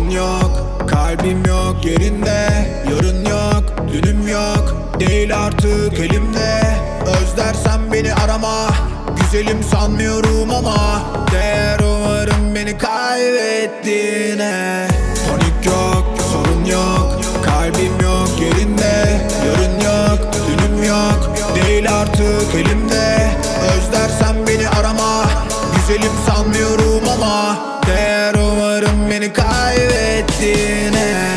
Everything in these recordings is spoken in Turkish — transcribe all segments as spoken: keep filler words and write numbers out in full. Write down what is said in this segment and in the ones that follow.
sorun yok, kalbim yok yerinde. Yarın yok, dünüm yok, değil artık elimde. Özlersen beni arama, güzelim sanmıyorum ama değer umarım beni kaybettiğine. Panik yok, sorun yok, kalbim yok yerinde. Yarın yok, dünüm yok, değil artık elimde. Özlersen beni arama, güzelim sanmıyorum ama değer umarım beni kaybettiğine.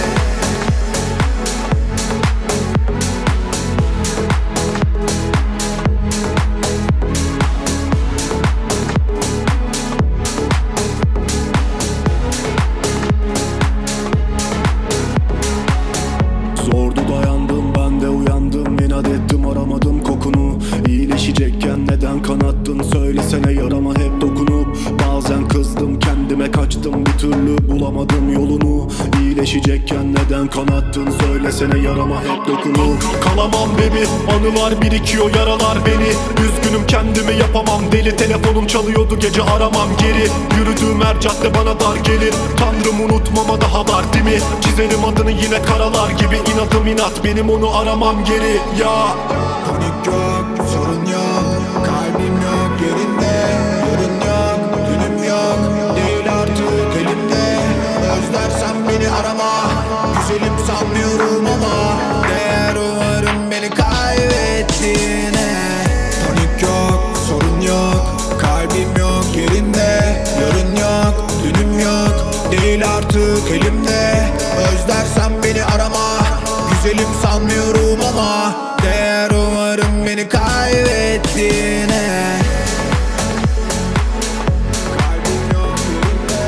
Zordu dayandım, ben de uyandım. İnat ettim, aramadım kokunu. İyileşecekken neden kanattın, söylesene yarama hep dokunup. Bazen kızdım, kendime kaçtım, bir türlü bulamadım yolunu. İyileşecekken neden kanattın, söylesene yarama hep dokunup. Kalamam baby, anılar birikiyor, yaralar beni. Üzgünüm, kendimi yapamam, deli telefonum çalıyordu, gece aramam geri. Yürüdüğüm her cadde bana dar gelir. Tanrım unutmama daha var değil mi? Çizerim adını yine karalar gibi. İnadım inat, benim onu aramam geri ya. Panik yok, sorun yok, kalbim yok yerinde. Yarın yok, dünüm yok, değil artık elimde. Özlersen beni arama, güzelim sanmıyorum ama değer umarım beni kaybettiğine. Panik yok, sorun yok, kalbim yok yerinde. Yarın yok, dünüm yok, değil artık elimde. Özlersen beni arama, güzelim sanmıyorum ama değer umarım beni kaybettiğine. Kalbim yok yerinde.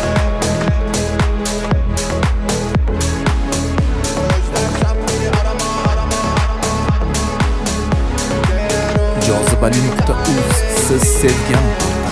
Özlersen beni arama, arama, arama. Değer umarım Cazibeli nokta uz siz sevgan